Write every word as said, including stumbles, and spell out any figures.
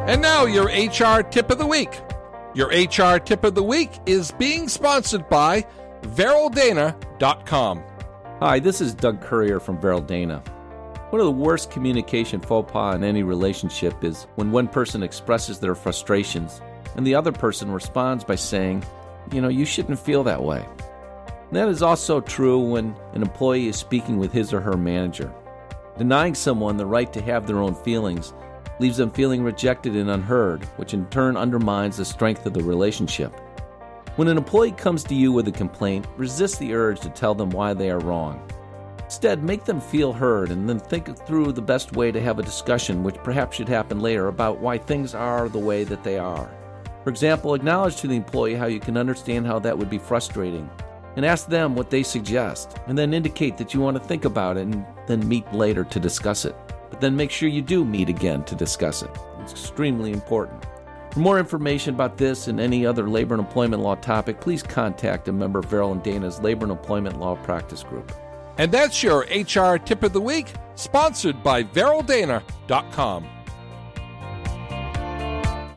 And now your H R Tip of the Week. Your H R Tip of the Week is being sponsored by Veryl Dana dot com. Hi, this is Doug Currier from Veryl Dana. One of the worst communication faux pas in any relationship is when one person expresses their frustrations and the other person responds by saying, you know, you shouldn't feel that way. And that is also true when an employee is speaking with his or her manager. Denying someone the right to have their own feelings leaves them feeling rejected and unheard, which in turn undermines the strength of the relationship. When an employee comes to you with a complaint, resist the urge to tell them why they are wrong. Instead, make them feel heard and then think through the best way to have a discussion, which perhaps should happen later, about why things are the way that they are. For example, acknowledge to the employee how you can understand how that would be frustrating, and ask them what they suggest, and then indicate that you want to think about it and then meet later to discuss it. But then make sure you do meet again to discuss it. It's extremely important. For more information about this and any other labor and employment law topic, please contact a member of Veryl and Dana's Labor and Employment Law Practice Group. And that's your H R Tip of the Week, sponsored by Veryl Dana dot com.